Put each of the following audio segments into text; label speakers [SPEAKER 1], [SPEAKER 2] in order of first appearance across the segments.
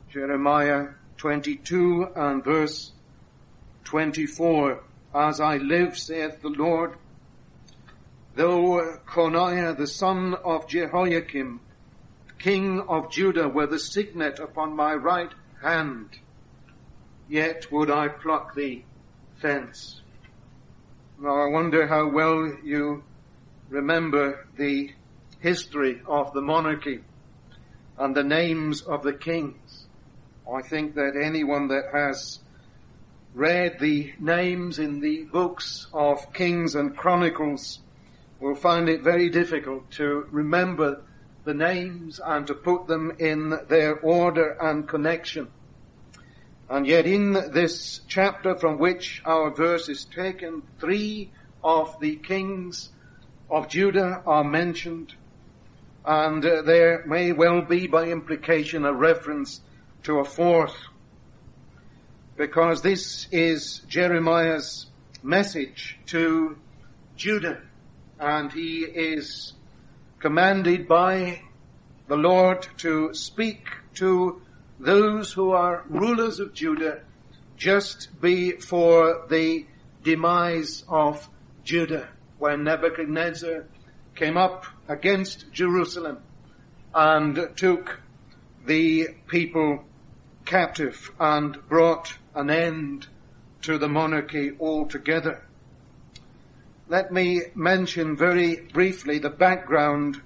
[SPEAKER 1] Jeremiah 22 and verse 24. As I live, saith the Lord, though Coniah the son of Jehoiakim, king of Judah, were the signet upon my right hand, yet would I pluck thee thence. Now I wonder how well you remember the history of the monarchy and the names of the kings. I think that anyone that has read the names in the books of Kings and Chronicles will find it very difficult to remember the names and to put them in their order and connection. And yet in this chapter from which our verse is taken, 3 of the kings of Judah are mentioned, and there may well be by implication a reference to a 4th, because this is Jeremiah's message to Judah, and he is commanded by the Lord to speak to those who are rulers of Judah just before the demise of Judah, when Nebuchadnezzar came up against Jerusalem and took the people captive and brought an end to the monarchy altogether. Let me mention very briefly the background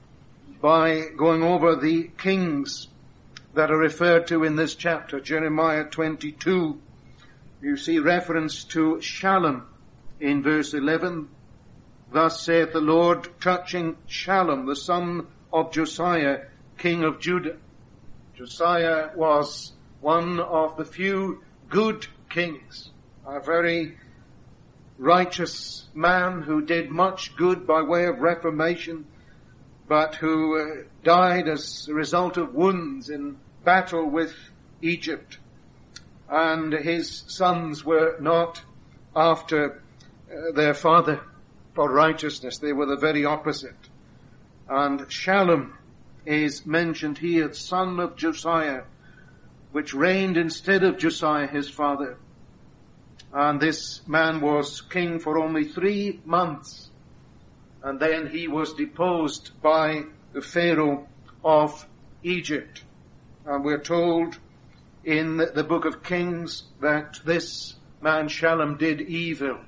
[SPEAKER 1] by going over the kings that are referred to in this chapter. Jeremiah 22, you see reference to Shallum in verse 11. Thus saith the Lord touching Shallum, the son of Josiah, king of Judah. Josiah was one of the few good kings, a very righteous man who did much good by way of reformation, but who died as a result of wounds in battle with Egypt. And his sons were not after their father for righteousness. They were the very opposite. And Shallum is mentioned here, son of Josiah, which reigned instead of Josiah his father. And this man was king for only 3 months. And then he was deposed by the Pharaoh of Egypt. And we're told in the book of Kings that this man Shallum did evil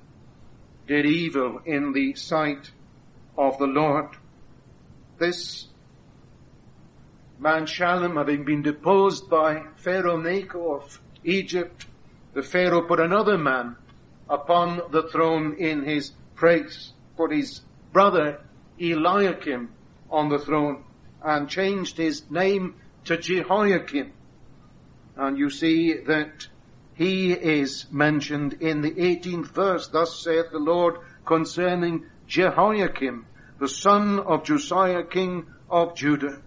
[SPEAKER 1] in the sight of the Lord. This man Shallum, having been deposed by Pharaoh Necho of Egypt, the Pharaoh put another man upon the throne in his place, put his brother Eliakim on the throne, and changed his name to Jehoiakim. And you see that he is mentioned in the 18th verse. Thus saith the Lord concerning Jehoiakim, the son of Josiah, king of Judah.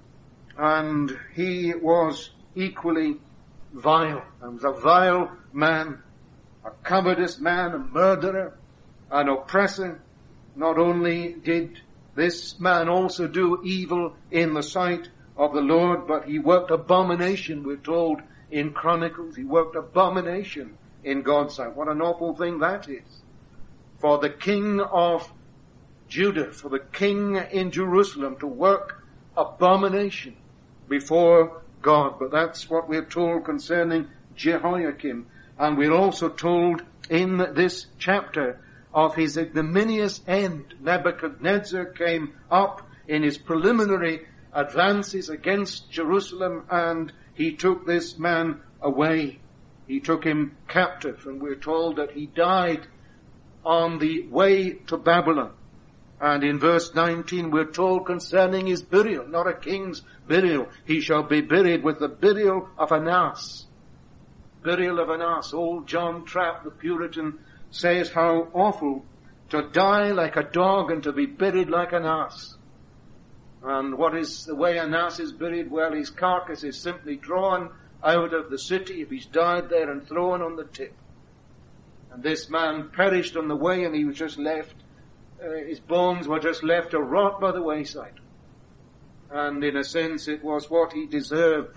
[SPEAKER 1] And he was equally vile, and was a vile man, a covetous man, a murderer, an oppressor. Not only did this man also do evil in the sight of the Lord, but he worked abomination, we're told in Chronicles. He worked abomination in God's sight. What an awful thing that is. For the king of Judah, for the king in Jerusalem to work abomination before God. But that's what we're told concerning Jehoiakim. And we're also told in this chapter of his ignominious end. Nebuchadnezzar came up in his preliminary advances against Jerusalem, and he took this man away. He took him captive, and we're told that he died on the way to Babylon. And in verse 19 we're told concerning his burial, not a king's burial, he shall be buried with the burial of an ass. Burial of an ass. Old John Trapp, the Puritan, says how awful to die like a dog and to be buried like an ass. And what is the way an ass is buried? Well, his carcass is simply drawn out of the city if he's died there and thrown on the tip. And this man perished on the way, and he was just left, his bones were just left to rot by the wayside. And in a sense it was what he deserved, for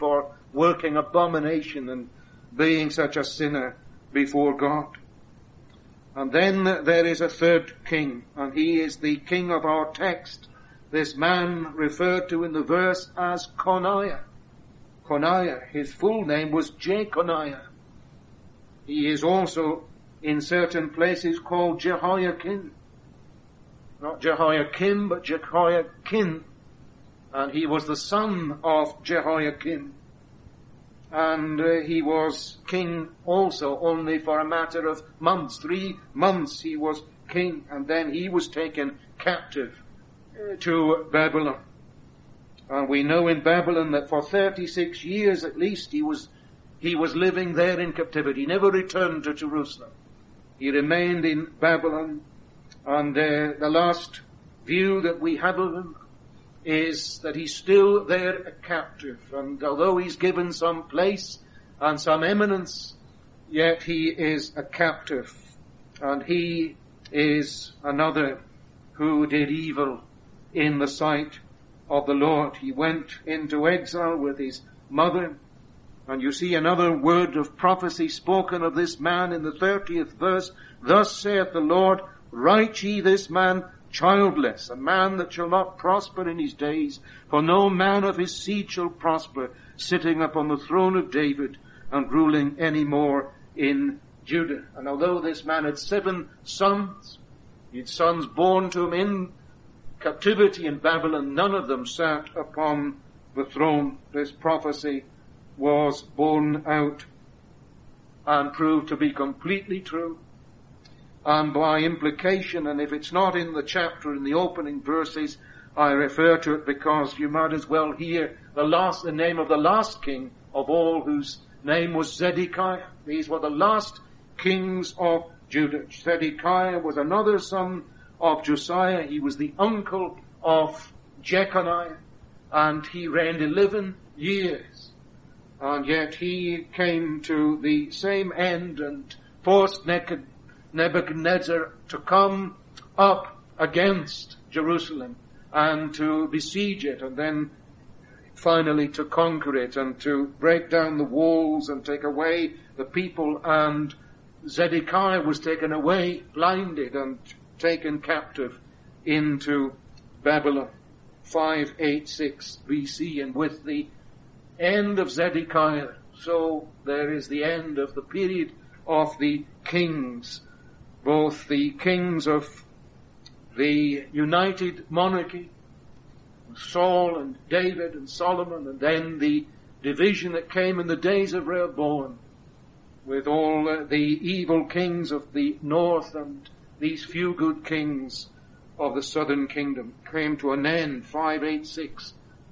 [SPEAKER 1] working abomination and being such a sinner before God. And then there is a third king, and he is the king of our text. This man referred to in the verse as Coniah. Coniah, his full name was Jeconiah. He is also in certain places called Jehoiakim. Not Jehoiakim, but Jehoiakim. And he was the son of Jehoiakim. And he was king also only for a matter of months. 3 months he was king, and then he was taken captive to Babylon. And we know in Babylon that for 36 years at least he was living there in captivity. He never returned to Jerusalem. He remained in Babylon, and the last view that we have of him is that he's still there a captive. And although he's given some place and some eminence, yet he is a captive. And he is another who did evil in the sight of the Lord. He went into exile with his mother. And you see another word of prophecy spoken of this man in the 30th verse. Thus saith the Lord, write ye this man childless, a man that shall not prosper in his days, for no man of his seed shall prosper, sitting upon the throne of David and ruling any more in Judah. And although this man had 7 sons, he had sons born to him in captivity in Babylon, none of them sat upon the throne. This prophecy was borne out and proved to be completely true. And by implication, and if it's not in the chapter, in the opening verses, I refer to it because you might as well hear the name of the last king of all, whose name was Zedekiah. These were the last kings of Judah. Zedekiah was another son of Josiah. He was the uncle of Jeconiah, and he reigned 11 years. And yet he came to the same end and forced Nebuchadnezzar to come up against Jerusalem and to besiege it, and then finally to conquer it and to break down the walls and take away the people. And Zedekiah was taken away, blinded, and taken captive into Babylon, 586 BC. And with the end of Zedekiah, so there is the end of the period of the kings, both the kings of the united monarchy, Saul and David and Solomon, and then the division that came in the days of Rehoboam, with all the evil kings of the north and these few good kings of the southern kingdom, came to an end, 586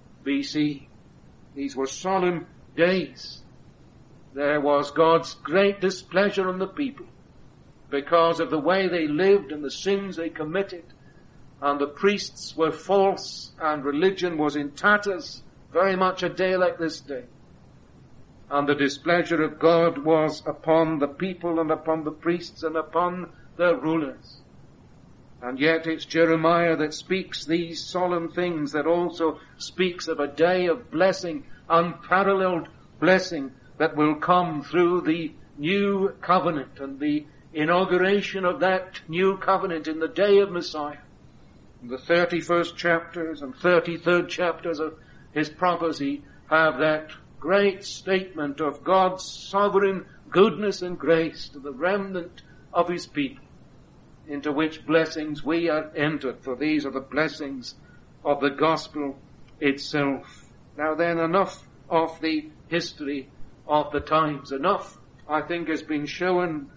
[SPEAKER 1] BC. These were solemn days. There was God's great displeasure on the people because of the way they lived and the sins they committed. And the priests were false and religion was in tatters, very much a day like this day. And the displeasure of God was upon the people and upon the priests and upon their rulers. And yet it's Jeremiah that speaks these solemn things, that also speaks of a day of blessing, unparalleled blessing, that will come through the new covenant and the inauguration of that new covenant in the day of Messiah. The 31st chapters and 33rd chapters of his prophecy have that great statement of God's sovereign goodness and grace to the remnant of his people, into which blessings we are entered, for these are the blessings of the gospel itself. Now then, enough of the history of the times. Enough, I think, has been shown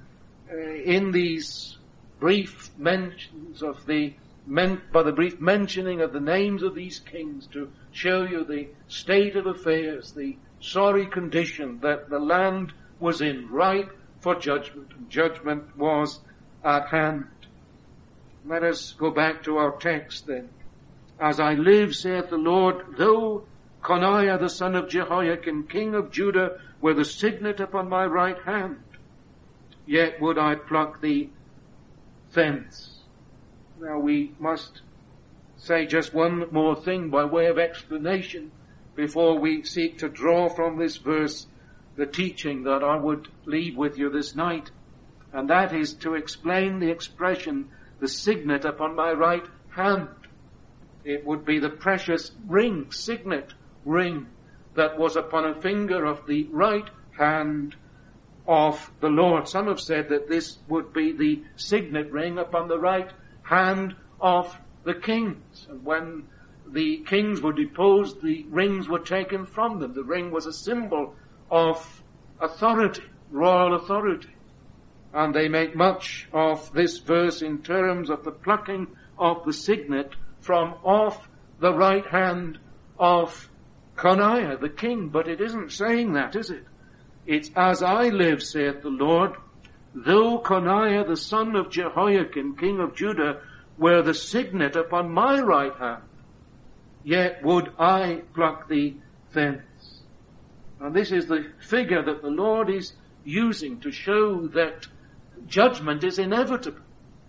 [SPEAKER 1] in these brief mentions of by the brief mentioning of the names of these kings, to show you the state of affairs, the sorry condition that the land was in, ripe for judgment, and judgment was at hand. Let us go back to our text then. As I live, saith the Lord, though Coniah the son of Jehoiakim, king of Judah, were the signet upon my right hand, yet would I pluck thee thence. Now we must say just one more thing by way of explanation before we seek to draw from this verse the teaching that I would leave with you this night. And that is to explain the expression, the signet upon my right hand. It would be the precious ring, signet ring, that was upon a finger of the right hand of the Lord. Some have said that this would be the signet ring upon the right hand of the kings. And when the kings were deposed, the rings were taken from them. The ring was a symbol of authority, royal authority. And they make much of this verse in terms of the plucking of the signet from off the right hand of Coniah, the king. But it isn't saying that, is it? It's, as I live, saith the Lord, though Coniah the son of Jehoiakim, king of Judah, were the signet upon my right hand, yet would I pluck thee thence. And this is the figure that the Lord is using to show that judgment is inevitable.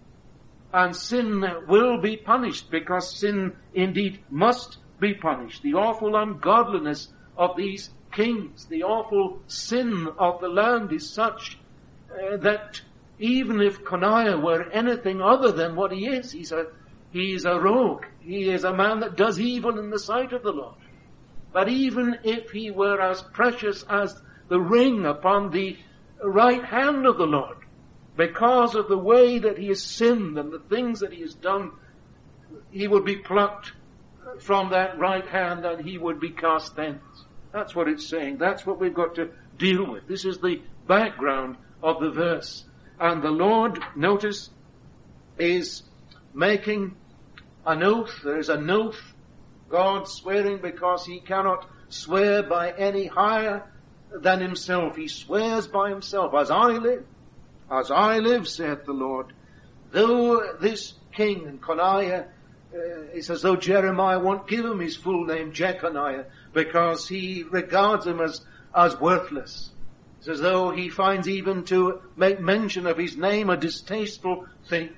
[SPEAKER 1] And sin will be punished, because sin indeed must be punished. The awful ungodliness of these kings, the awful sin of the land is such that even if Coniah were anything other than what he is, he's a rogue. He is a man that does evil in the sight of the Lord. But even if he were as precious as the ring upon the right hand of the Lord, because of the way that he has sinned and the things that he has done, he would be plucked from that right hand and he would be cast thence. That's what it's saying. That's what we've got to deal with. This is the background of the verse. And the Lord, notice, is making an oath. There is an oath. God swearing, because he cannot swear by any higher than himself. He swears by himself. As I live, saith the Lord, though this king and Coniah, it's as though Jeremiah won't give him his full name, Jeconiah, because he regards him as worthless. It's as though he finds even to make mention of his name a distasteful thing.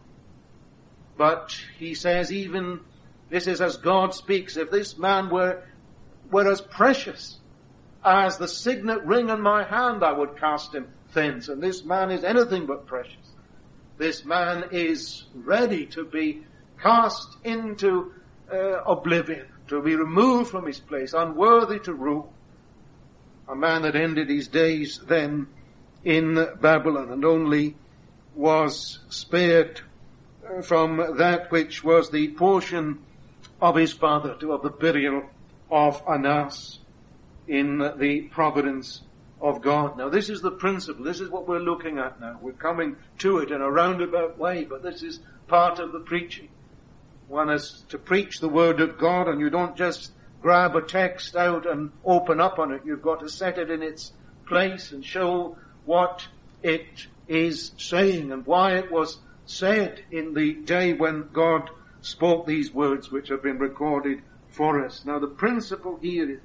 [SPEAKER 1] But he says, even this is as God speaks, if this man were as precious as the signet ring in my hand, I would cast him thence. And this man is anything but precious. This man is ready to be cast into oblivion, to be removed from his place, unworthy to rule. A man that ended his days then in Babylon and only was spared from that which was the portion of his father, of the burial of Anas in the providence of God. Now this is the principle. This is what we're looking at now. We're coming to it in a roundabout way, but this is part of the preaching. One is to preach the word of God, and you don't just grab a text out and open up on it. You've got to set it in its place and show what it is saying and why it was said in the day when God spoke these words which have been recorded for us. Now the principle here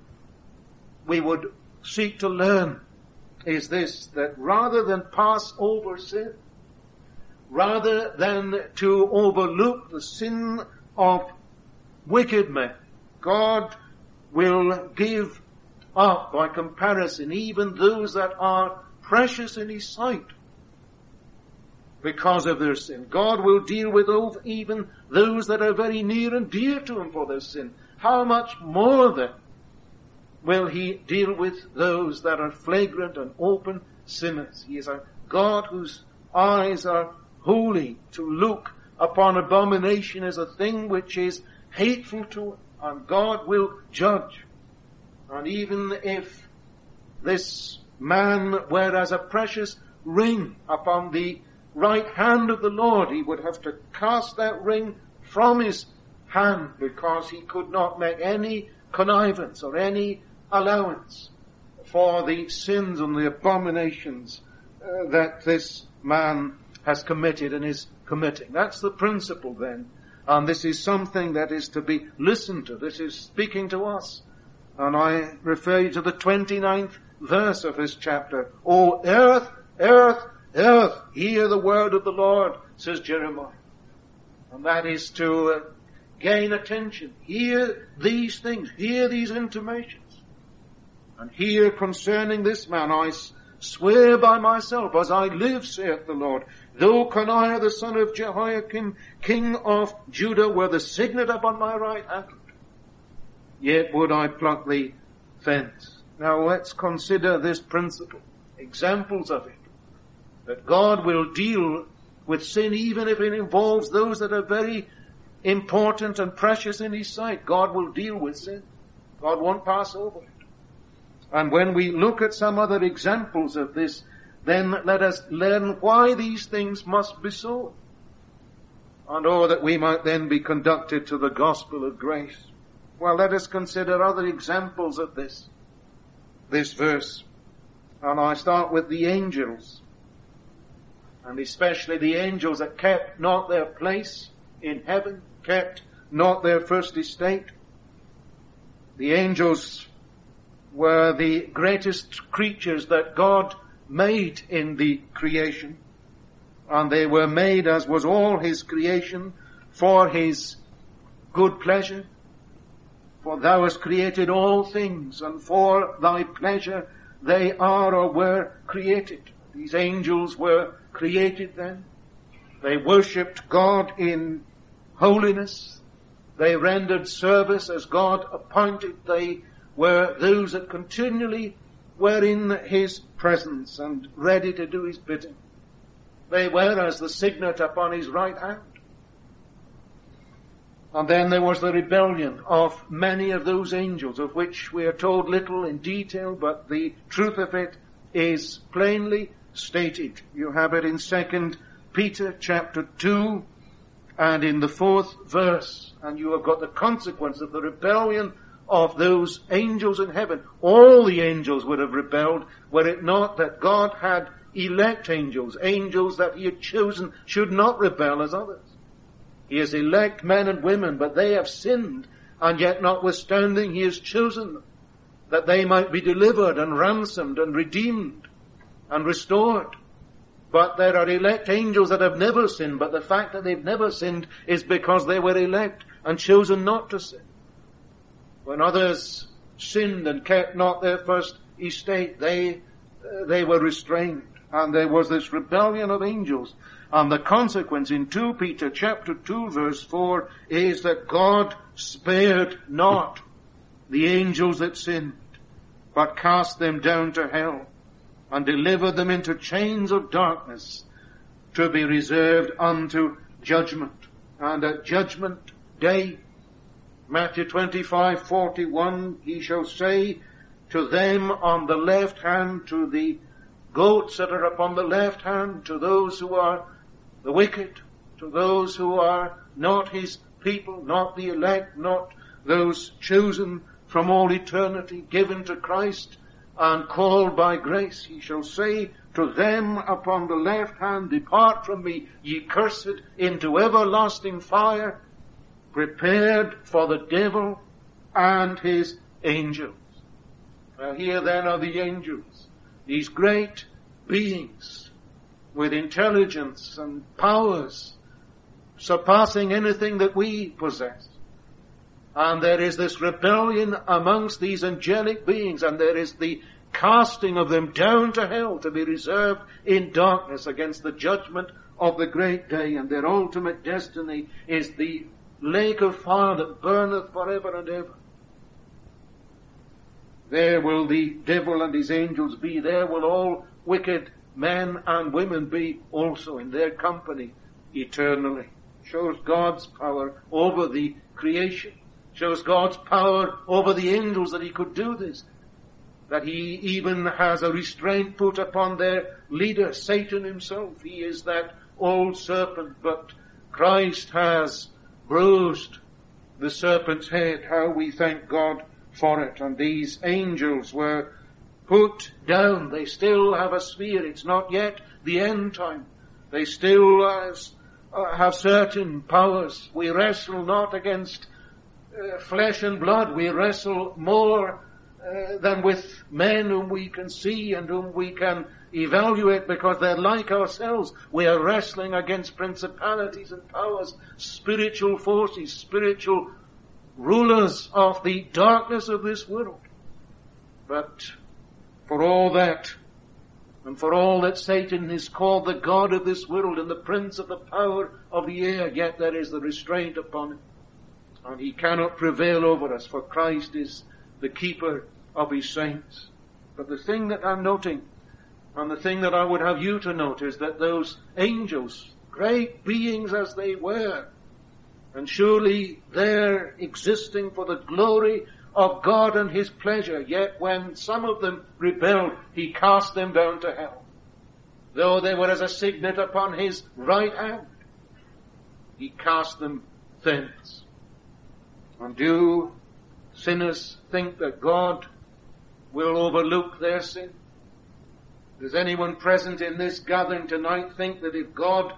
[SPEAKER 1] we would seek to learn is this, that rather than pass over sin, rather than to overlook the sin of wicked men, God will give up, by comparison, even those that are precious in his sight because of their sin. God will deal with even those that are very near and dear to him for their sin. How much more then will he deal with those that are flagrant and open sinners? He is a God whose eyes are holy. To look upon abomination as a thing which is hateful to him, and God will judge. And even if this man were as a precious ring upon the right hand of the Lord, he would have to cast that ring from his hand, because he could not make any connivance or any allowance for the sins and the abominations that this man has committed and is committing. That's the principle then. And this is something that is to be listened to. This is speaking to us. And I refer you to the 29th verse of this chapter. O earth, earth, earth, hear the word of the Lord, says Jeremiah. And that is to gain attention, hear these things, hear these intimations. And here concerning this man, I swear by myself, as I live, saith the Lord, though Coniah the son of Jehoiakim, king of Judah, were the signet upon my right hand, yet would I pluck thee thence. Now let's consider this principle, examples of it, that God will deal with sin even if it involves those that are very important and precious in His sight. God will deal with sin. God won't pass over it. And when we look at some other examples of this, then let us learn why these things must be so. And that we might then be conducted to the gospel of grace. Well, let us consider other examples of this verse. And I start with the angels. And especially the angels that kept not their place in heaven, kept not their first estate. The angels were the greatest creatures that God made in the creation. And they were made, as was all His creation, for His good pleasure. For thou hast created all things, and for thy pleasure they are or were created. These angels were created then. They worshipped God in holiness. They rendered service as God appointed. They were those that continually were in His presence and ready to do His bidding. They were as the signet upon His right hand. And then there was the rebellion of many of those angels, of which we are told little in detail, but the truth of it is plainly stated. You have it in 2 Peter chapter 2 and in the 4th verse. And you have got the consequence of the rebellion of those angels in heaven. All the angels would have rebelled were it not that God had elect angels, angels that He had chosen should not rebel as others. He has elect men and women, but they have sinned, and yet notwithstanding He has chosen them, that they might be delivered and ransomed and redeemed and restored. But there are elect angels that have never sinned, but the fact that they've never sinned is because they were elect and chosen not to sin. When others sinned and kept not their first estate, they were restrained. And there was this rebellion of angels. And the consequence in 2 Peter chapter 2 verse 4 is that God spared not the angels that sinned, but cast them down to hell and delivered them into chains of darkness to be reserved unto judgment. And at judgment day, Matthew 25:41, He shall say to them on the left hand, to the goats that are upon the left hand, to those who are the wicked, to those who are not His people, not the elect, not those chosen from all eternity, given to Christ and called by grace, He shall say to them upon the left hand, depart from me, ye cursed, into everlasting fire, prepared for the devil and his angels. Now here then are the angels, these great beings with intelligence and powers surpassing anything that we possess. And there is this rebellion amongst these angelic beings, and there is the casting of them down to hell to be reserved in darkness against the judgment of the great day. And their ultimate destiny is the lake of fire that burneth forever and ever. There will the devil and his angels be. There will all wicked men and women be also in their company eternally. Shows God's power over the creation. Shows God's power over the angels that He could do this. That He even has a restraint put upon their leader, Satan himself. He is that old serpent, but Christ has bruised the serpent's head. How we thank God for it. And these angels were put down. They still have a sphere. It's not yet the end time. They still have certain powers. We wrestle not against flesh and blood. We wrestle more than with men whom we can see and whom we can evaluate because they're like ourselves. We are wrestling against principalities and powers, spiritual forces, spiritual rulers of the darkness of this world. But for all that, and for all that Satan is called the god of this world and the prince of the power of the air, yet there is the restraint upon him. And he cannot prevail over us, for Christ is the keeper of his saints. But the thing that I'm noting, and the thing that I would have you to note, is that those angels, great beings as they were, and surely they're existing for the glory of God and his pleasure, yet when some of them rebelled, he cast them down to hell. Though they were as a signet upon his right hand, he cast them thence. And do sinners think that God will overlook their sin? Does anyone present in this gathering tonight think that if God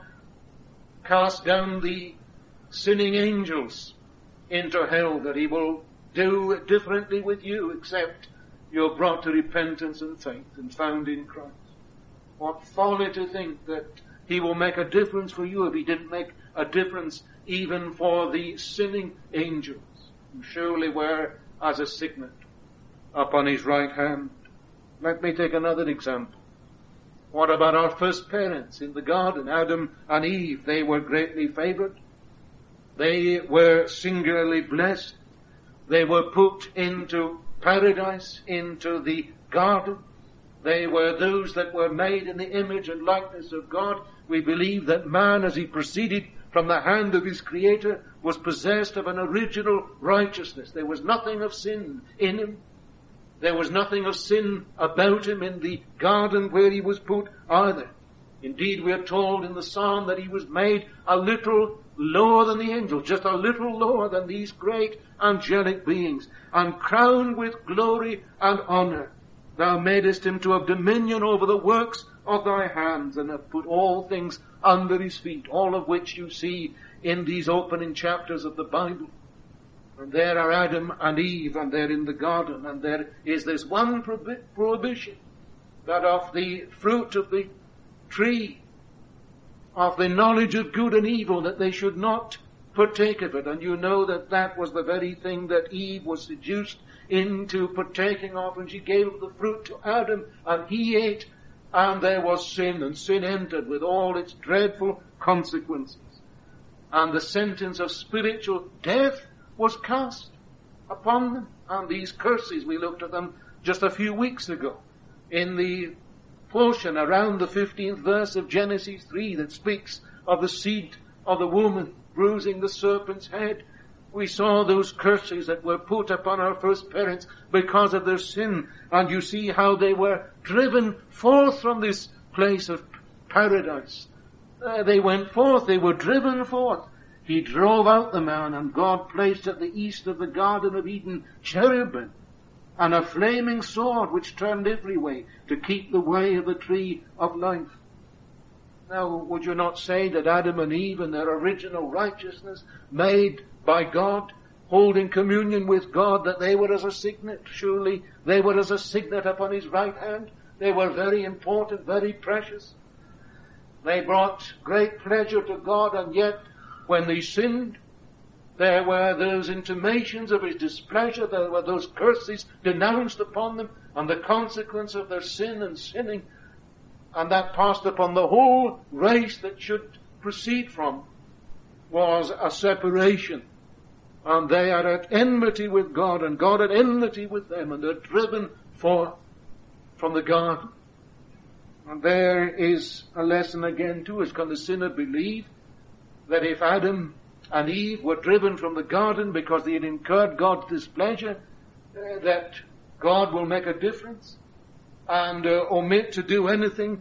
[SPEAKER 1] cast down the sinning angels into hell, that he will do it differently with you, except you're brought to repentance and faith and found in Christ? What folly to think that he will make a difference for you if he didn't make a difference even for the sinning angels, who surely were as a signet upon his right hand. Let me take another example. What about our first parents in the garden, Adam and Eve? They were greatly favored. They were singularly blessed. They were put into paradise, into the garden. They were those that were made in the image and likeness of God. We believe that man, as he proceeded from the hand of his Creator, was possessed of an original righteousness. There was nothing of sin in him. There was nothing of sin about him in the garden where he was put either. Indeed, we are told in the Psalm that he was made a little lower than the angels, just a little lower than these great angelic beings, and crowned with glory and honor. Thou madest him to have dominion over the works of thy hands, and have put all things under his feet, all of which you see in these opening chapters of the Bible. And there are Adam and Eve, and they're in the garden, and there is this one prohibition, that of the fruit of the tree, of the knowledge of good and evil, that they should not partake of it. And you know that that was the very thing that Eve was seduced into partaking of, and she gave the fruit to Adam, and he ate, and there was sin, and sin entered with all its dreadful consequences. And the sentence of spiritual death was cast upon them. And these curses, we looked at them just a few weeks ago in the portion around the 15th verse of Genesis 3 that speaks of the seed of the woman bruising the serpent's head. We saw those curses that were put upon our first parents because of their sin. And you see how they were driven forth from this place of paradise. They went forth, they were driven forth. He drove out the man, and God placed at the east of the Garden of Eden cherubim and a flaming sword which turned every way to keep the way of the tree of life. Now, would you not say that Adam and Eve in their original righteousness, made by God, holding communion with God, that they were as a signet? Surely they were as a signet upon his right hand. They were very important, very precious. They brought great pleasure to God, and yet when they sinned, there were those intimations of his displeasure, there were those curses denounced upon them, and the consequence of their sin and sinning, and that passed upon the whole race that should proceed from, was a separation. And they are at enmity with God, and God at enmity with them, and they're driven forth from the garden. And there is a lesson again to us. Can the sinner believe that if Adam and Eve were driven from the garden because they had incurred God's displeasure, that God will make a difference and omit to do anything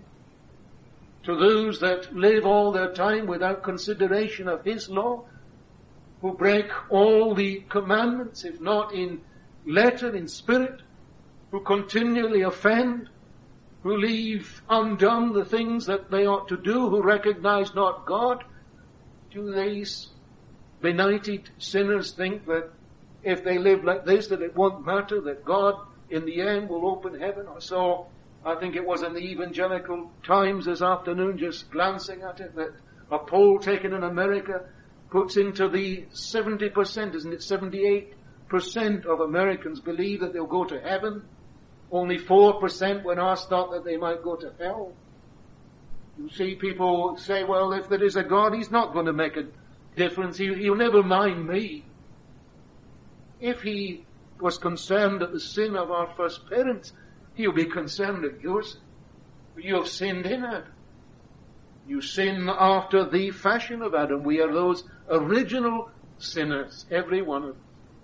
[SPEAKER 1] to those that live all their time without consideration of his law, who break all the commandments, if not in letter, in spirit, who continually offend, who leave undone the things that they ought to do, who recognize not God? Do these benighted sinners think that if they live like this, that it won't matter, that God in the end will open heaven. I think it was in the Evangelical Times this afternoon, just glancing at it, that a poll taken in America puts into the 70%, isn't it, 78% of Americans believe that they'll go to heaven. Only 4% when asked thought that they might go to hell. You see people say, well, if there is a God, He's not going to make a difference. He'll never mind me. If He was concerned at the sin of our first parents, He'll be concerned at yours. You have sinned in Adam. You sin after the fashion of Adam. We are those original sinners, every one of them.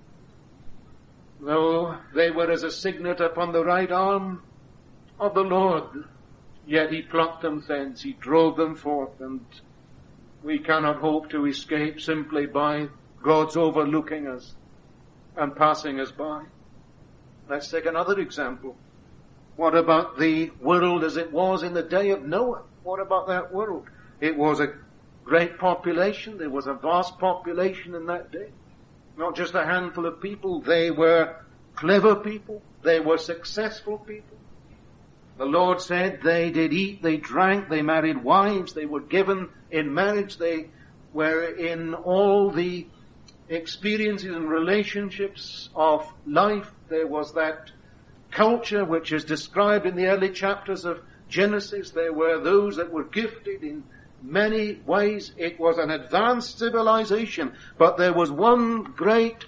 [SPEAKER 1] Though they were as a signet upon the right arm of the Lord, yet He plucked them thence, He drove them forth, and we cannot hope to escape simply by God's overlooking us and passing us by. Let's take another example. What about the world as it was in the day of Noah? What about that world? It was a great population. There was a vast population in that day. Not just a handful of people. They were clever people. They were successful people. The Lord said they did eat, they drank, they married wives, they were given in marriage, they were in all the experiences and relationships of life. There was that culture which is described in the early chapters of Genesis. There were those that were gifted in many ways. It was an advanced civilization, but there was one great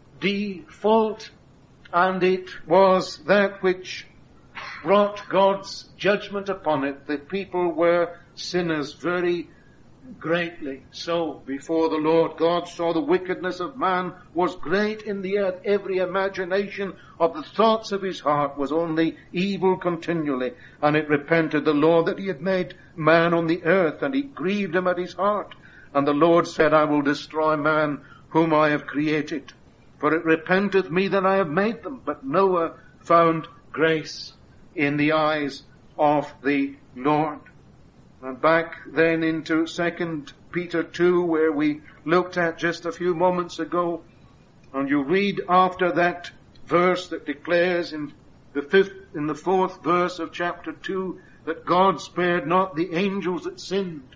[SPEAKER 1] default, and it was that which brought God's judgment upon it. The people were sinners very greatly so before the Lord. God saw the wickedness of man was great in the earth. Every imagination of the thoughts of his heart was only evil continually. And it repented the Lord that He had made man on the earth, and it grieved Him at His heart. And the Lord said, I will destroy man whom I have created. For it repenteth me that I have made them. But Noah found grace in the eyes of the Lord. And back then into 2 Peter 2, where we looked at just a few moments ago, and you read after that verse that declares in the fourth verse of chapter 2 that God spared not the angels that sinned,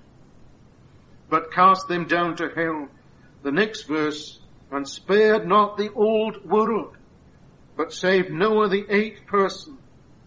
[SPEAKER 1] but cast them down to hell. The next verse, and spared not the old world, but saved Noah the eighth person,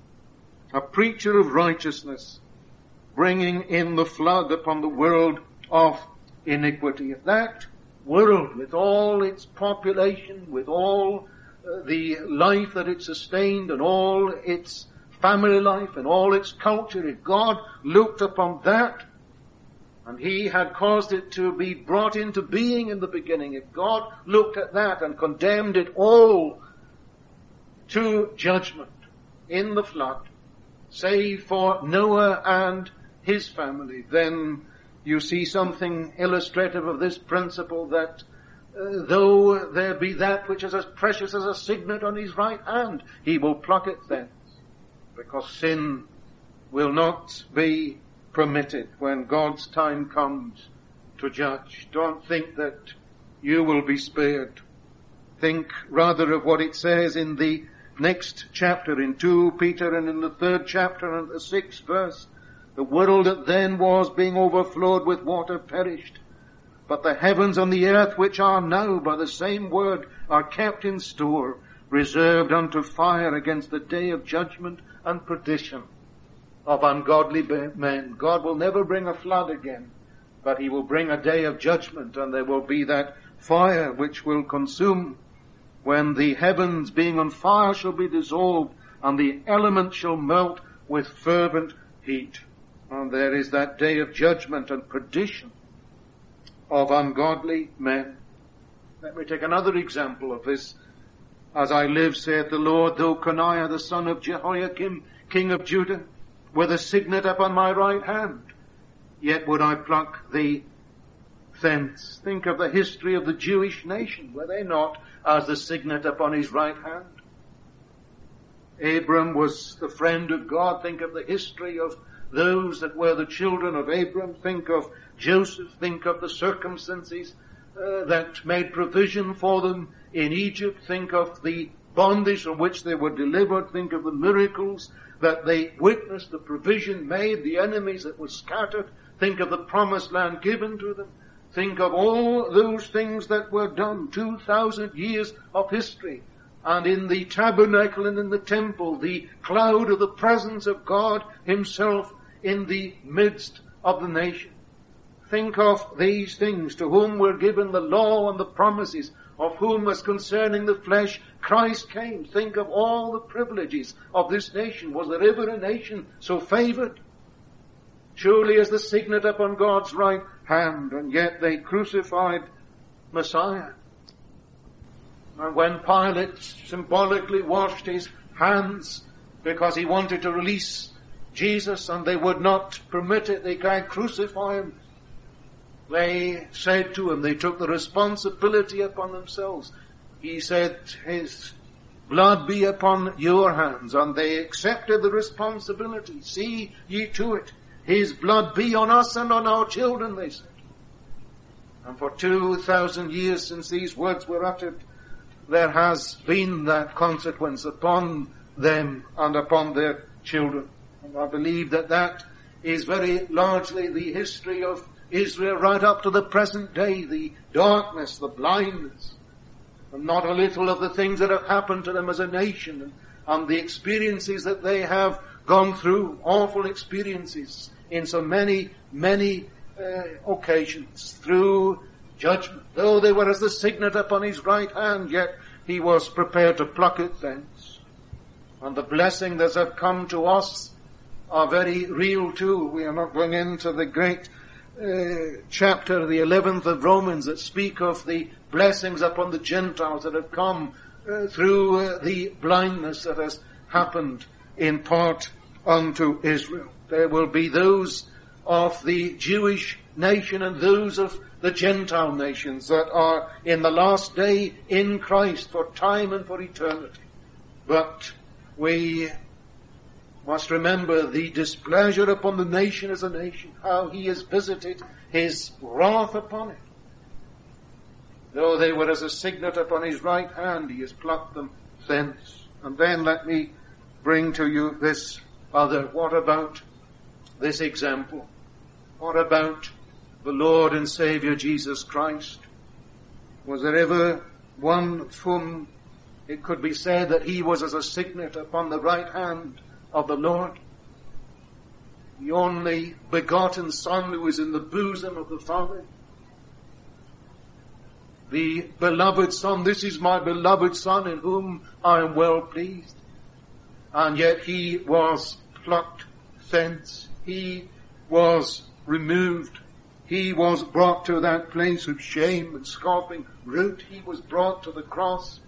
[SPEAKER 1] a preacher of righteousness, bringing in the flood upon the world of iniquity. If that world, with all its population, with all the life that it sustained, and all its family life, and all its culture, if God looked upon that, and He had caused it to be brought into being in the beginning, if God looked at that and condemned it all to judgment in the flood, save for Noah and his family, then you see something illustrative of this principle, that though there be that which is as precious as a signet on his right hand, He will pluck it thence, because sin will not be permitted when God's time comes to judge. Don't think that you will be spared. Think rather of what it says in the next chapter, in 2 Peter, and in the 3rd chapter and the 6th verse. The world that then was, being overflowed with water, perished. But the heavens and the earth, which are now by the same word, are kept in store, reserved unto fire against the day of judgment and perdition of ungodly men. God will never bring a flood again, but He will bring a day of judgment, and there will be that fire which will consume, when the heavens being on fire shall be dissolved, and the elements shall melt with fervent heat. And there is that day of judgment and perdition of ungodly men. Let me take another example of this. As I live, saith the Lord, though Coniah the son of Jehoiakim, king of Judah, were the signet upon my right hand, yet would I pluck thee thence. Think of the history of the Jewish nation. Were they not as the signet upon his right hand? Abram was the friend of God. Think of the history of those that were the children of Abram. Think of Joseph. Think of the circumstances that made provision for them in Egypt. Think of the bondage from which they were delivered. Think of the miracles that they witnessed, the provision made, the enemies that were scattered. Think of the promised land given to them. Think of all those things that were done, 2,000 years of history. And in the tabernacle and in the temple, the cloud of the presence of God himself in the midst of the nation. Think of these things, to whom were given the law and the promises, of whom as concerning the flesh Christ came. Think of all the privileges of this nation. Was there ever a nation so favored? Surely as the signet upon God's right hand, and yet they crucified Messiah. And when Pilate symbolically washed his hands because he wanted to release Jesus and they would not permit it, they can't crucify him. They said to him, they took the responsibility upon themselves. He said, his blood be upon your hands. And they accepted the responsibility. See ye to it. His blood be on us and on our children, they said. And for 2,000 years since these words were uttered, there has been that consequence upon them and upon their children. And I believe that that is very largely the history of Israel right up to the present day, the darkness, the blindness, and not a little of the things that have happened to them as a nation, and the experiences that they have gone through, awful experiences in so many occasions, through judgment. Though they were as the signet upon his right hand, yet he was prepared to pluck it thence. And the blessing that have come to us are very real too. We are not going into the great chapter, the 11th of Romans, that speak of the blessings upon the Gentiles that have come through the blindness that has happened in part unto Israel. There will be those of the Jewish nation and those of the Gentile nations that are in the last day in Christ for time and for eternity. But we must remember the displeasure upon the nation as a nation, how he has visited his wrath upon it. Though they were as a signet upon his right hand, he has plucked them thence. And then let me bring to you this other. What about this example? What about the Lord and Saviour Jesus Christ? Was there ever one whom it could be said that he was as a signet upon the right hand of the Lord? The only begotten Son who is in the bosom of the Father. The beloved Son, this is my beloved Son in whom I am well pleased. And yet he was plucked thence. He was removed. He was brought to that place of shame and scoffing root. He was brought to the cross,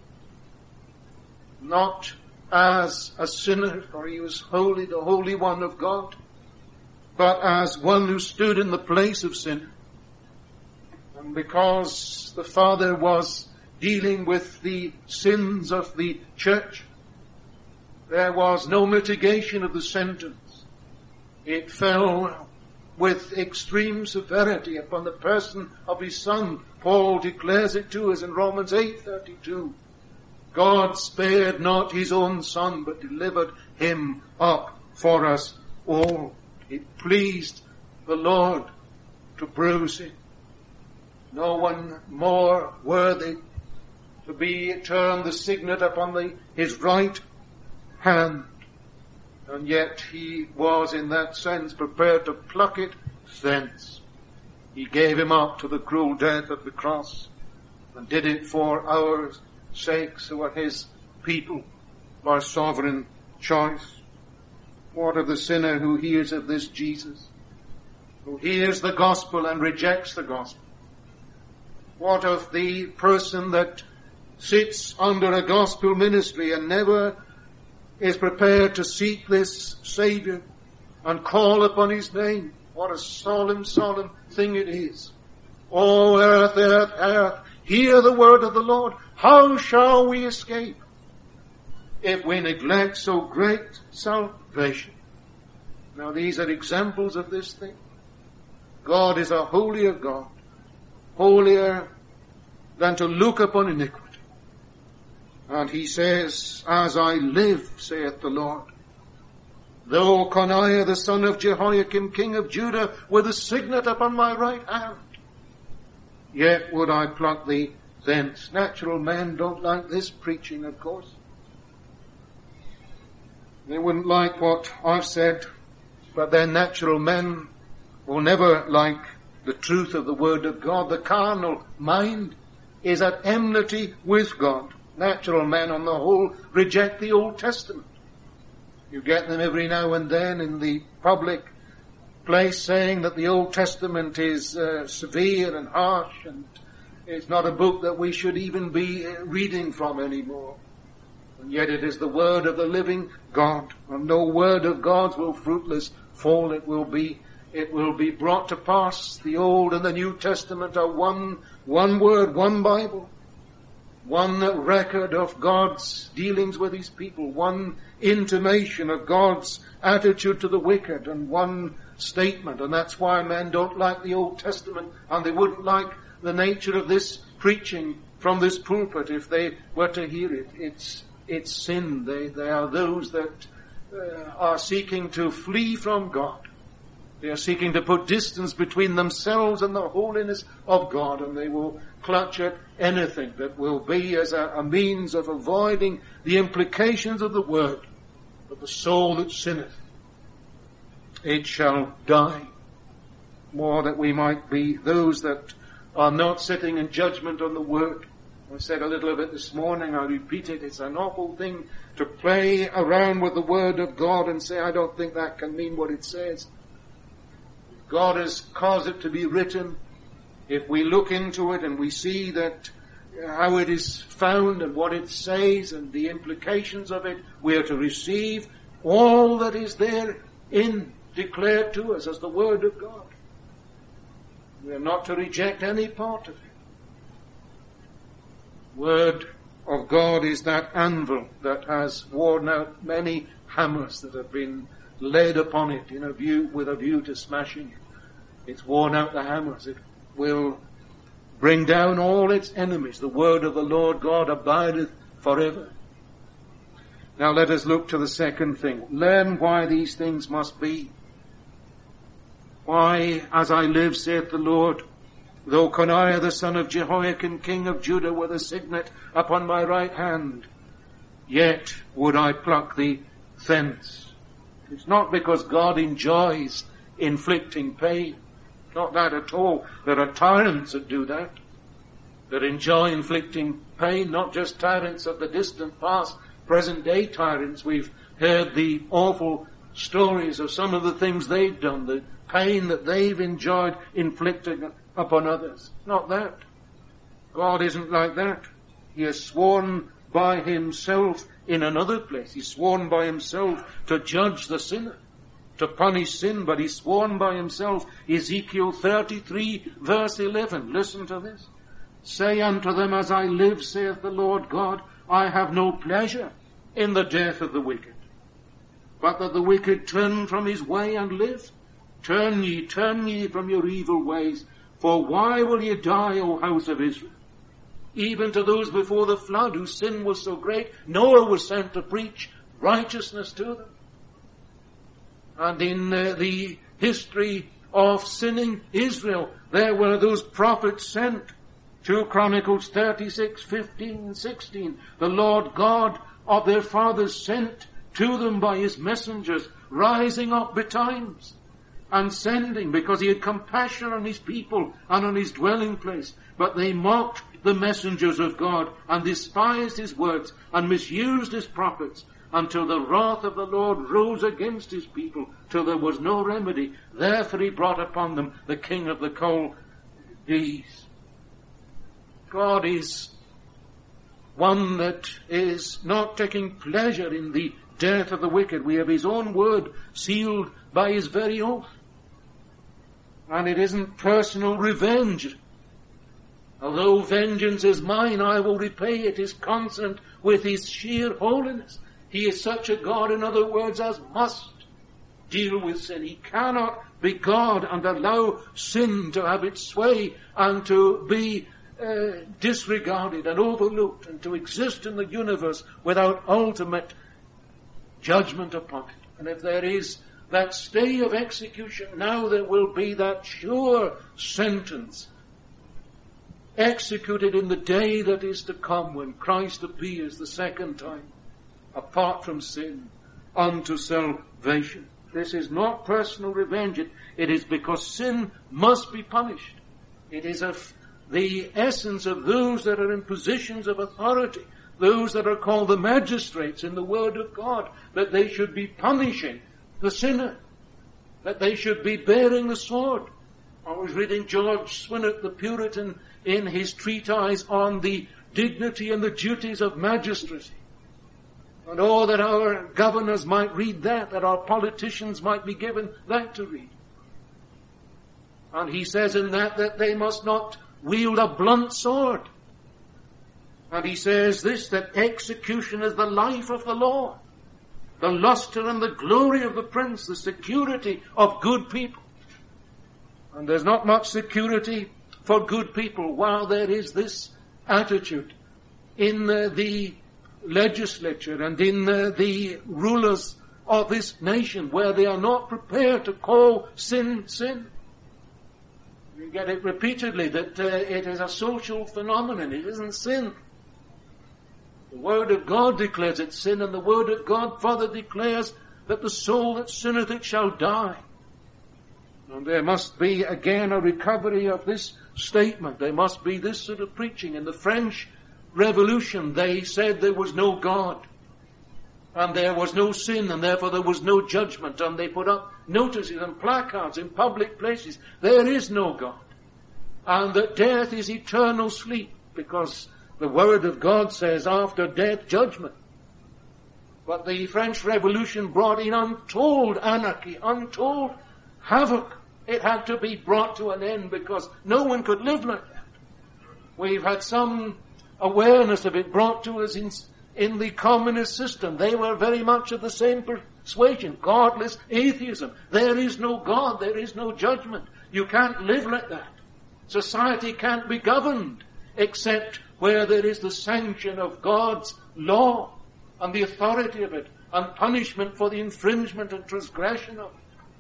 [SPEAKER 1] not as a sinner, for he was holy, the Holy One of God, but as one who stood in the place of sin. And because the Father was dealing with the sins of the church, there was no mitigation of the sentence. It fell with extreme severity upon the person of his Son. Paul declares it to us in Romans 8:32. God spared not his own Son, but delivered him up for us all. It pleased the Lord to bruise him. No one more worthy to be termed the signet upon his right hand. And yet he was in that sense prepared to pluck it thence. He gave him up to the cruel death of the cross and did it for our sakes who are his people by sovereign choice. What of the sinner who hears of this Jesus, who hears the gospel and rejects the gospel? What of the person that sits under a gospel ministry and never is prepared to seek this Savior and call upon his name? What a solemn, solemn thing it is. O earth, earth, earth, hear the word of the Lord. How shall we escape if we neglect so great salvation? Now these are examples of this thing. God is a holier God, holier than to look upon iniquity. And he says, as I live, saith the Lord, though Coniah the son of Jehoiakim, king of Judah, were the signet upon my right hand, yet would I pluck thee thence. Natural men don't like this preaching, of course. They wouldn't like what I've said, but their natural men will never like the truth of the Word of God. The carnal mind is at enmity with God. Natural men on the whole reject the Old Testament. You get them every now and then in the public place saying that the Old Testament is severe and harsh, and it's not a book that we should even be reading from anymore. And yet it is the word of the living God, and no word of God's will fruitless fall. It will be brought to pass. The Old and the New Testament are one word, one Bible, one record of God's dealings with his people, one intimation of God's attitude to the wicked, and one statement. And that's why men don't like the Old Testament, and they wouldn't like the nature of this preaching from this pulpit if they were to hear it. It's sin. They are those that are seeking to flee from God. They are seeking to put distance between themselves and the holiness of God, and they will clutch at anything that will be as a means of avoiding the implications of the word. But the soul that sinneth, it shall die. More that we might be those that are not sitting in judgment on the word. I said a little of it this morning, I repeat it. It's an awful thing to play around with the word of God and say, I don't think that can mean what it says. God has caused it to be written. If we look into it and we see that how it is found and what it says and the implications of it, we are to receive all that is therein declared to us as the word of God. We are not to reject any part of it. Word of God is that anvil that has worn out many hammers that have been laid upon it with a view to smashing it. It's worn out the hammers. It will bring down all its enemies. The word of the Lord God abideth forever. Now let us look to the second thing. Learn why these things must be. Why, as I live, saith the Lord, though Coniah the son of Jehoiakim, king of Judah, were the signet upon my right hand, yet would I pluck thee thence. It's not because God enjoys inflicting pain. Not that at all. There are tyrants that do that enjoy inflicting pain, not just tyrants of the distant past, present day tyrants. We've heard the awful stories of some of the things they've done, the pain that they've enjoyed inflicting upon others. Not that. God isn't like that. He has sworn by himself in another place. He's sworn by himself to judge the sinner, to punish sin, but he's sworn by himself. Ezekiel 33 verse 11. Listen to this. Say unto them, as I live, saith the Lord God, I have no pleasure in the death of the wicked, but that the wicked turn from his way and live. Turn ye from your evil ways. For why will ye die, O house of Israel? Even to those before the flood whose sin was so great, Noah was sent to preach righteousness to them. And in the history of sinning Israel, there were those prophets sent. 2 Chronicles 36, 15 and 16. The Lord God of their fathers sent to them by his messengers, rising up betimes and sending, because he had compassion on his people and on his dwelling place. But they mocked the messengers of God and despised his words and misused his prophets, until the wrath of the Lord rose against his people, till there was no remedy. Therefore he brought upon them the king of the Chaldees. God is one that is not taking pleasure in the death of the wicked. We have his own word sealed by his very oath. And it isn't personal revenge. Although vengeance is mine, I will repay. It is consonant with his sheer holiness. He is such a God, in other words, as must deal with sin. He cannot be God and allow sin to have its sway and to be disregarded and overlooked, and to exist in the universe without ultimate judgment upon it. And if there is that stay of execution, now there will be that sure sentence executed in the day that is to come, when Christ appears the second time, apart from sin, unto salvation. This is not personal revenge. It is because sin must be punished. It is of the essence of those that are in positions of authority, those that are called the magistrates in the Word of God, that they should be punishing the sinner, that they should be bearing the sword. I was reading George Swinnock, the Puritan, in his treatise on the dignity and the duties of magistracy. And oh, that our governors might read that our politicians might be given that to read. And he says in that they must not wield a blunt sword. And he says this, that execution is the life of the law, the luster and the glory of the prince, the security of good people. And there's not much security for good people while there is this attitude in the legislature and in the rulers of this nation, where they are not prepared to call sin, sin. You get it repeatedly that it is a social phenomenon. It isn't sin. The Word of God declares it sin, and the Word of God further declares that the soul that sinneth it shall die. And there must be again a recovery of this statement. There must be this sort of preaching. In the French Revolution, they said there was no God, and there was no sin, and therefore there was no judgment. And they put up notices and placards in public places. There is no God, and that death is eternal sleep, because the Word of God says after death, judgment. But the French Revolution brought in untold anarchy, untold havoc. It had to be brought to an end because no one could live like that. We've had some awareness of it brought to us in the communist system. They were very much of the same persuasion, godless atheism. There is no God, there is no judgment. You can't live like that. Society can't be governed except where there is the sanction of God's law and the authority of it and punishment for the infringement and transgression of it.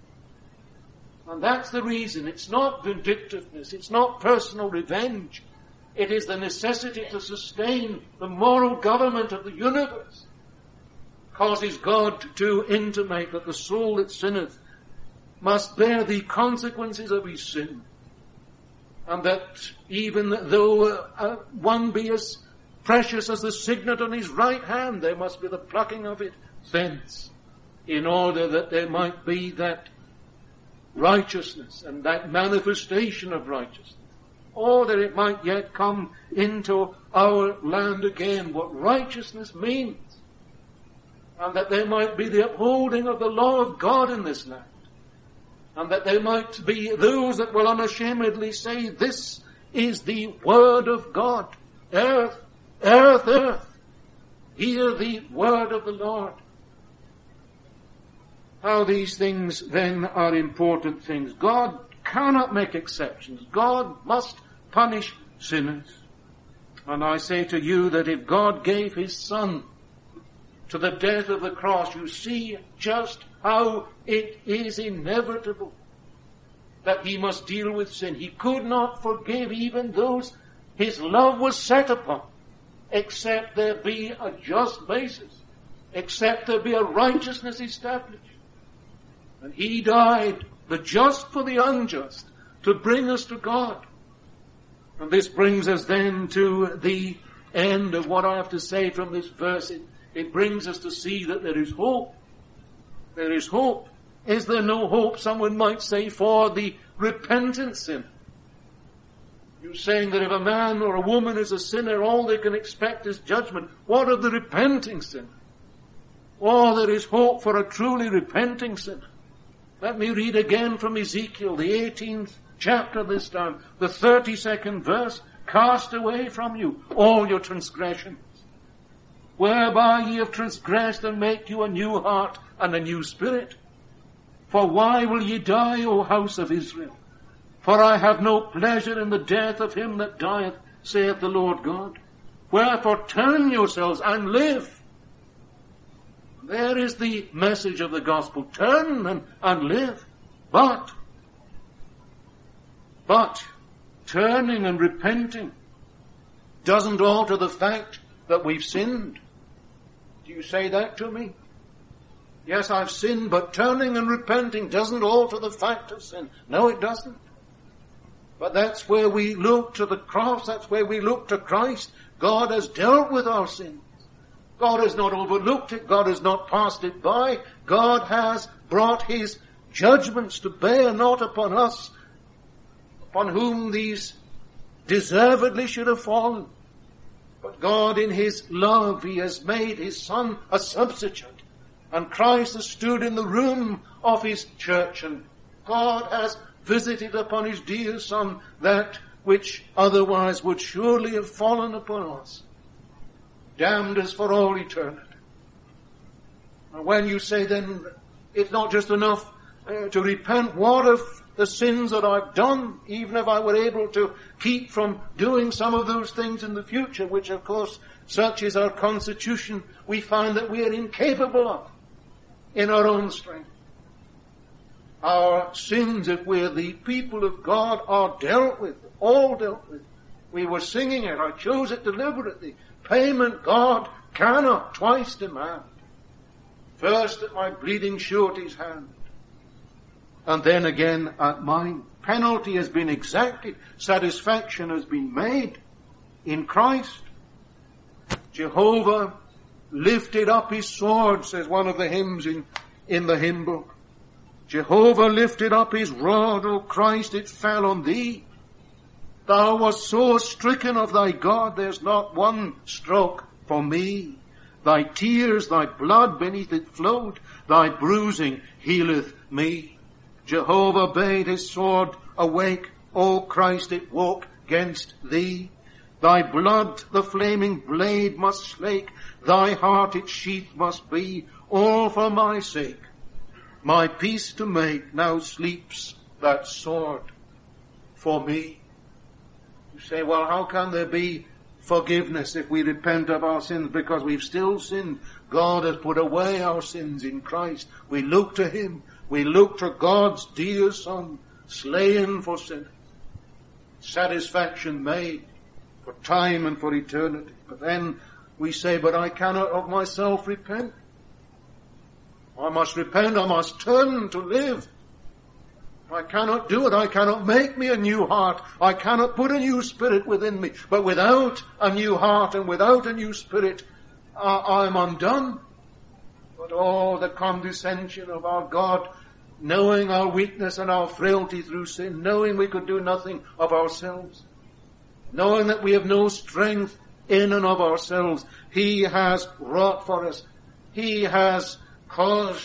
[SPEAKER 1] And that's the reason. It's not vindictiveness. It's not personal revenge. It is the necessity to sustain the moral government of the universe. Causes God to intimate that the soul that sinneth must bear the consequences of his sin. And that even though one be as precious as the signet on his right hand, there must be the plucking of it thence, in order that there might be that righteousness and that manifestation of righteousness, or that it might yet come into our land again, what righteousness means, and that there might be the upholding of the law of God in this land, and that there might be those that will unashamedly say, this is the Word of God. Earth, earth, earth, hear the word of the Lord. How these things then are important things. God cannot make exceptions. God must punish sinners. And I say to you that if God gave his Son to the death of the cross, you see just how it is inevitable that he must deal with sin. He could not forgive even those his love was set upon, except there be a just basis, except there be a righteousness established. And he died, the just for the unjust, to bring us to God. And this brings us then to the end of what I have to say from this verse. It brings us to see that there is hope. There is hope. Is there no hope, someone might say, for the repentant sinner? You're saying that if a man or a woman is a sinner, all they can expect is judgment. What of the repenting sinner? Oh, there is hope for a truly repenting sinner. Let me read again from Ezekiel, the 18th chapter this time, the 32nd verse. Cast away from you all your transgressions, whereby ye have transgressed, and make you a new heart and a new spirit. For why will ye die, O house of Israel? For I have no pleasure in the death of him that dieth, saith the Lord God. Wherefore turn yourselves and live. There is the message of the gospel. Turn and live. But turning and repenting doesn't alter the fact that we've sinned. Do you say that to me? Yes, I've sinned, but turning and repenting doesn't alter the fact of sin. No, it doesn't. But that's where we look to the cross. That's where we look to Christ. God has dealt with our sins. God has not overlooked it. God has not passed it by. God has brought his judgments to bear, not upon us, upon whom these deservedly should have fallen. But God in his love, he has made his Son a substitute. And Christ has stood in the room of his church, and God has visited upon his dear Son that which otherwise would surely have fallen upon us, damned us for all eternity. And when you say then it's not just enough to repent, what of the sins that I've done, even if I were able to keep from doing some of those things in the future, which of course, such is our constitution, we find that we are incapable of in our own strength. Our sins, if we're the people of God, are dealt with, all dealt with. We were singing it, I chose it deliberately. Payment God cannot twice demand. First at my bleeding surety's hand, and then again at mine. Penalty has been exacted. Satisfaction has been made in Christ. Jehovah lifted up his sword, says one of the hymns in the hymn book. Jehovah lifted up his rod, O Christ, it fell on thee. Thou wast so stricken of thy God, there's not one stroke for me. Thy tears, thy blood beneath it flowed, thy bruising healeth me. Jehovah bade his sword awake, O Christ, it woke against thee. Thy blood the flaming blade must slake, thy heart its sheath must be, all for my sake. My peace to make, now sleeps that sword for me. You say, well, how can there be forgiveness if we repent of our sins? Because we've still sinned. God has put away our sins in Christ. We look to him. We look to God's dear Son, slain for sin. Satisfaction made for time and for eternity. But then we say, but I cannot of myself repent. I must repent. I must turn to live. I cannot do it. I cannot make me a new heart. I cannot put a new spirit within me. But without a new heart and without a new spirit, I'm undone. But oh, the condescension of our God, knowing our weakness and our frailty through sin, knowing we could do nothing of ourselves, knowing that we have no strength in and of ourselves, he has wrought for us. He has caused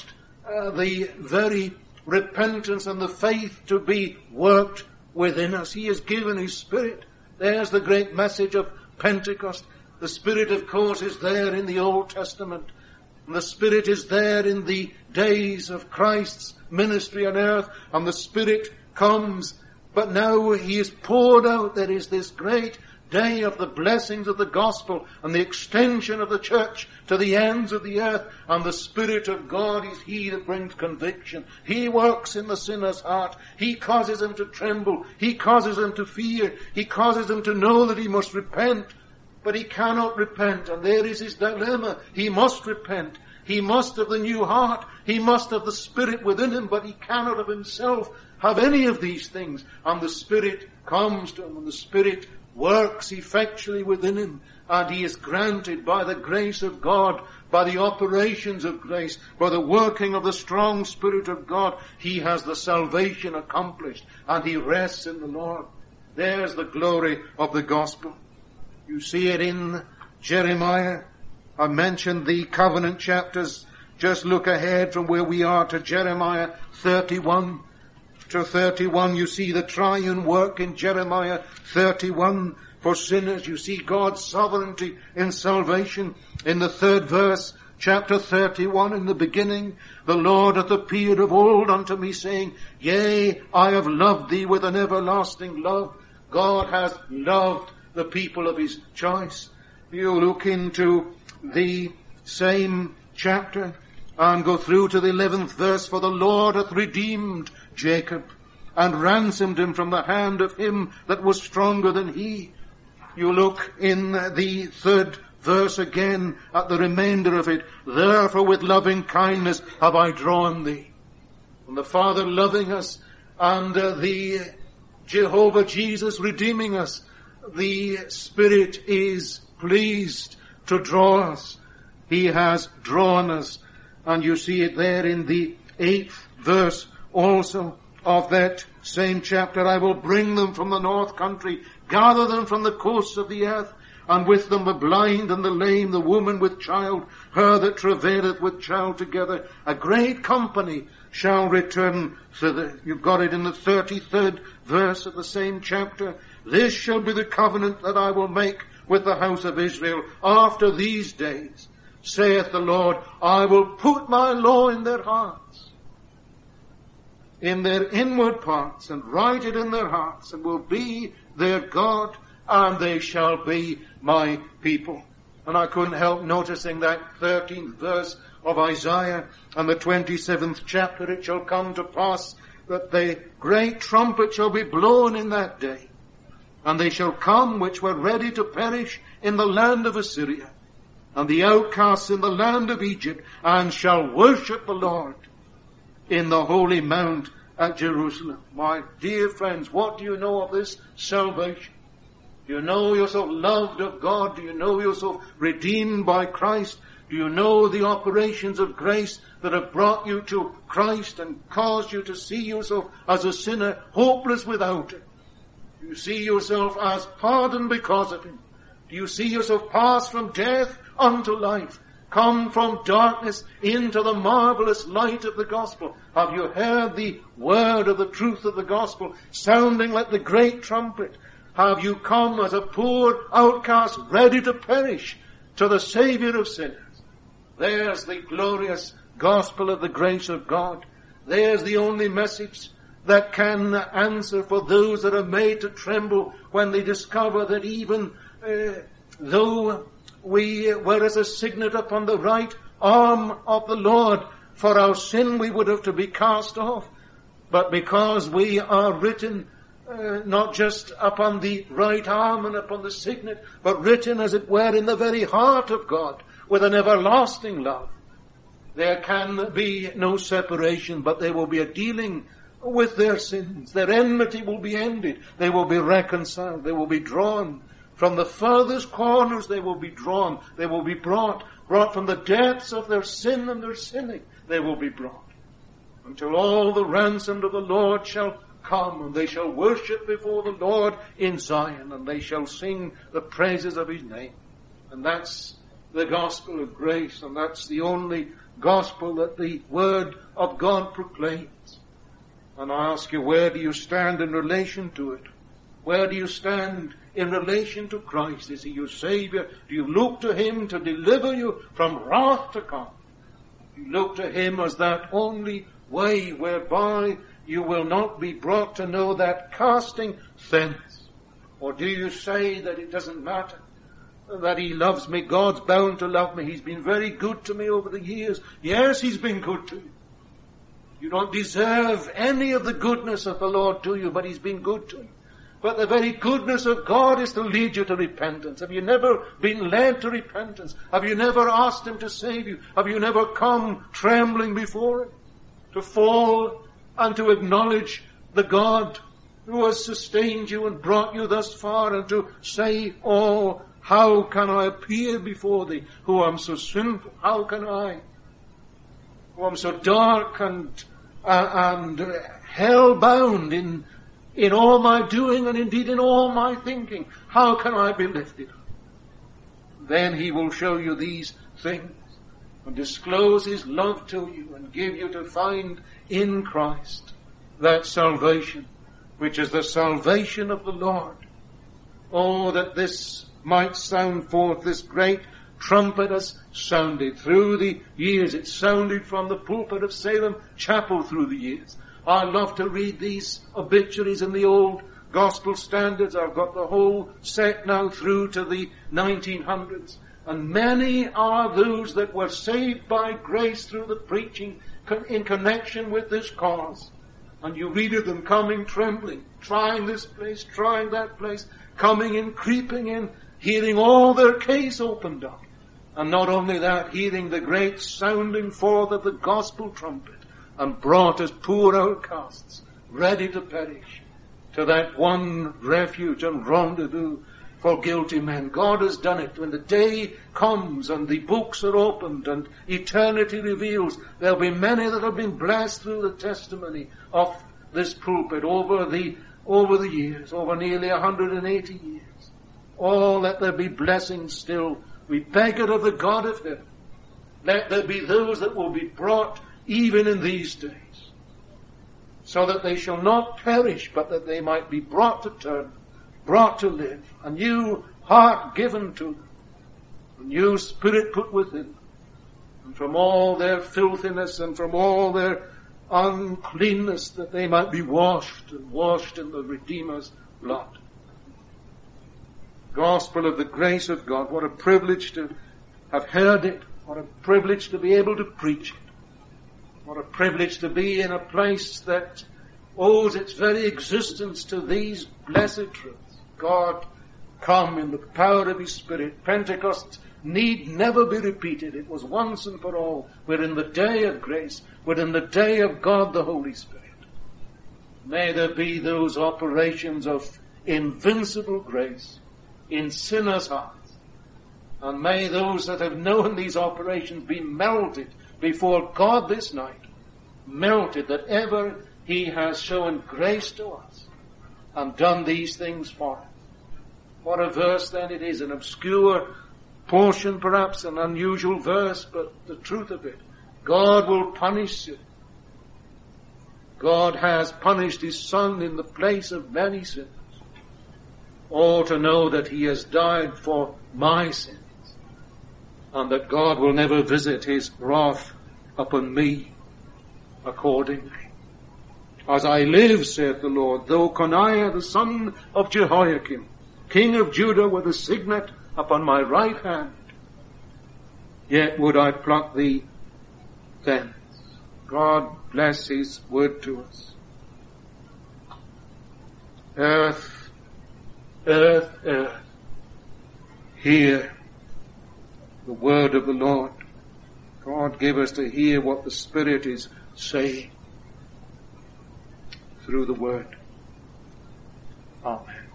[SPEAKER 1] the very repentance and the faith to be worked within us. He has given his Spirit. There's the great message of Pentecost. The Spirit, of course, is there in the Old Testament. And the Spirit is there in the days of Christ's ministry on earth. And the Spirit comes. But now he is poured out. There is this great day of the blessings of the gospel and the extension of the church to the ends of the earth. And the Spirit of God is he that brings conviction. He works in the sinner's heart. He causes him to tremble. He causes him to fear. He causes him to know that he must repent. But he cannot repent, and there is his dilemma. He must repent. He must have the new heart. He must have the Spirit within him, but he cannot of himself have any of these things. And the Spirit comes to him, and the Spirit works effectually within him, and he is granted by the grace of God, by the operations of grace, by the working of the strong Spirit of God. He has the salvation accomplished, and he rests in the Lord. There's the glory of the gospel. You see it in Jeremiah. I mentioned the covenant chapters. Just look ahead from where we are to Jeremiah 31 to 31. You see the triune work in Jeremiah 31 for sinners. You see God's sovereignty in salvation. In the 3rd verse, chapter 31, in the beginning, the Lord hath appeared of old unto me, saying, Yea, I have loved thee with an everlasting love. God has loved the people of his choice. You look into the same chapter and go through to the 11th verse. For the Lord hath redeemed Jacob and ransomed him from the hand of him that was stronger than he. You look in the 3rd verse again at the remainder of it. Therefore with loving kindness have I drawn thee. And the Father loving us and the Jehovah Jesus redeeming us, the Spirit is pleased to draw us. He has drawn us. And you see it there in the 8th verse also of that same chapter. I will bring them from the north country, gather them from the coasts of the earth, and with them the blind and the lame, the woman with child, her that travaileth with child together. A great company shall return thither. You've got it in the 33rd verse of the same chapter. This shall be the covenant that I will make with the house of Israel after these days, saith the Lord. I will put my law in their hearts, in their inward parts, and write it in their hearts, and will be their God, and they shall be my people. And I couldn't help noticing that 13th verse of Isaiah and the 27th chapter. It shall come to pass that the great trumpet shall be blown in that day, and they shall come which were ready to perish in the land of Assyria, and the outcasts in the land of Egypt, and shall worship the Lord in the holy mount at Jerusalem. My dear friends, what do you know of this salvation? Do you know yourself loved of God? Do you know yourself redeemed by Christ? Do you know the operations of grace that have brought you to Christ and caused you to see yourself as a sinner, hopeless without Him? Do you see yourself as pardoned because of Him? Do you see yourself pass from death unto life, come from darkness into the marvelous light of the gospel? Have you heard the word of the truth of the gospel sounding like the great trumpet? Have you come as a poor outcast ready to perish to the Savior of sinners? There's the glorious gospel of the grace of God. There's the only message that can answer for those that are made to tremble when they discover that even though we were as a signet upon the right arm of the Lord, for our sin we would have to be cast off. But because we are written not just upon the right arm and upon the signet, but written as it were in the very heart of God with an everlasting love, there can be no separation, but there will be a dealing with their sins. Their enmity will be ended. They will be reconciled. They will be drawn from the furthest corners. They will be drawn. They will be brought from the depths of their sin and their sinning. They will be brought until all the ransomed of the Lord shall come, and they shall worship before the Lord in Zion, and they shall sing the praises of His name. And that's the gospel of grace, and that's the only gospel that the Word of God proclaims. And I ask you, where do you stand in relation to it? Where do you stand in relation to Christ? Is He your Savior? Do you look to Him to deliver you from wrath to come? Do you look to Him as that only way whereby you will not be brought to know that casting thence? Or do you say that it doesn't matter, that He loves me, God's bound to love me, He's been very good to me over the years? Yes, He's been good to you. You don't deserve any of the goodness of the Lord to you, but He's been good to you. But the very goodness of God is to lead you to repentance. Have you never been led to repentance? Have you never asked Him to save you? Have you never come trembling before Him to fall and to acknowledge the God who has sustained you and brought you thus far, and to say, oh, how can I appear before Thee, who am so sinful? How can I, who am so dark and hell-bound in all my doing and indeed in all my thinking, how can I be lifted up? Then He will show you these things and disclose His love to you and give you to find in Christ that salvation, which is the salvation of the Lord. Oh, that this might sound forth, this great trumpet has sounded through the years. It sounded from the pulpit of Salem Chapel through the years. I love to read these obituaries in the Old gospel standards. I've got the whole set now through to the 1900s. And many are those that were saved by grace through the preaching in connection with this cause. And you read of them coming trembling, trying this place, trying that place, coming in, creeping in, hearing all their case opened up. And not only that, hearing the great sounding forth of the gospel trumpet, and brought as poor outcasts, ready to perish, to that one refuge and rendezvous for guilty men. God has done it. When the day comes and the books are opened and eternity reveals, there'll be many that have been blessed through the testimony of this pulpit over the years, over nearly 180 years. Oh, let there be blessings still. We beg it of the God of heaven. Let there be those that will be brought even in these days, so that they shall not perish, but that they might be brought to turn, brought to live, a new heart given to them, a new spirit put within them, and from all their filthiness and from all their uncleanness that they might be washed and washed in the Redeemer's blood. Gospel of the grace of God. What a privilege to have heard it. What a privilege to be able to preach it. What a privilege to be in a place that owes its very existence to these blessed truths. God come in the power of His Spirit. Pentecost need never be repeated. It was once and for all. We're in the day of grace. We're in the day of God the Holy Spirit. May there be those operations of invincible grace in sinners' hearts. And may those that have known these operations be melted before God this night. Melted that ever He has shown grace to us and done these things for us. What a verse then it is, an obscure portion perhaps, an unusual verse, but the truth of it. God will punish sin. God has punished His Son in the place of many sinners. Oh, to know that He has died for my sins, and that God will never visit His wrath upon me accordingly. As I live, saith the Lord, though Coniah the son of Jehoiakim, king of Judah, with a signet upon my right hand, yet would I pluck thee thence. God bless His word to us. Earth, earth, earth, hear the word of the Lord. God give us to hear what the Spirit is saying through the word. Amen.